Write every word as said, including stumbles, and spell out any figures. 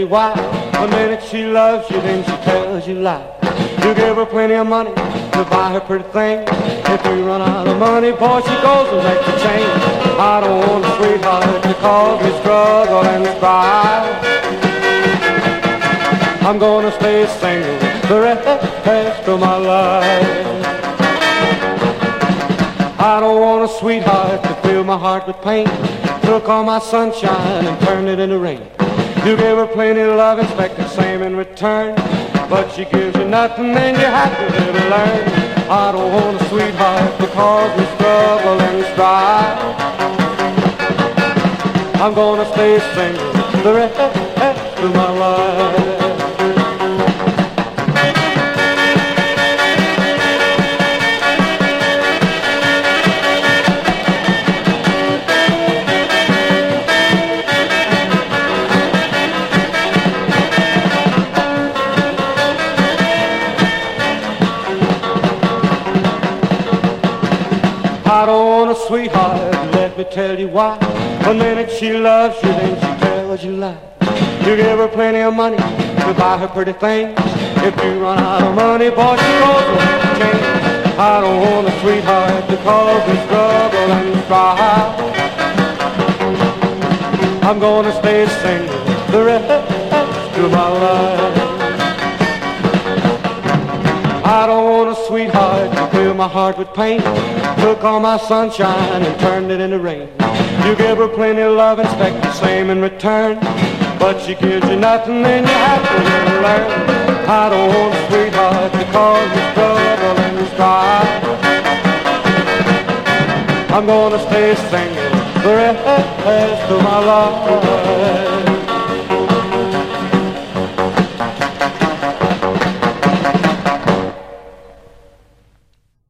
you why. The minute she loves you, then she tells you lies. You give her plenty of money to buy her pretty things. If you run out of money, boy, she goes and makes a change. I don't want a sweetheart to cause me struggle and strife. I'm gonna stay single the rest of my life. I don't want a sweetheart to fill my heart with pain. Took all my sunshine and turned it into rain. You give her plenty of love, expect the same in return. But she gives you nothing, then you have to live and learn. I don't want a sweetheart to cause me struggle and strife. I'm gonna stay single the rest of my life. I don't want a sweetheart, let me tell you why. The minute she loves you, then she tells you lies. You give her plenty of money to buy her pretty things. If you run out of money, boy, she goes with a change. I don't want a sweetheart to cause me struggle and strife. I'm gonna stay single the rest of my life. I don't want a sweetheart to fill my heart with pain. Took all my sunshine and turned it into rain. You give her plenty of love, expect the same in return. But she gives you nothing, then you have to live and learn. I don't want a sweetheart to cause me struggle and strife. I'm gonna stay single the rest of my life.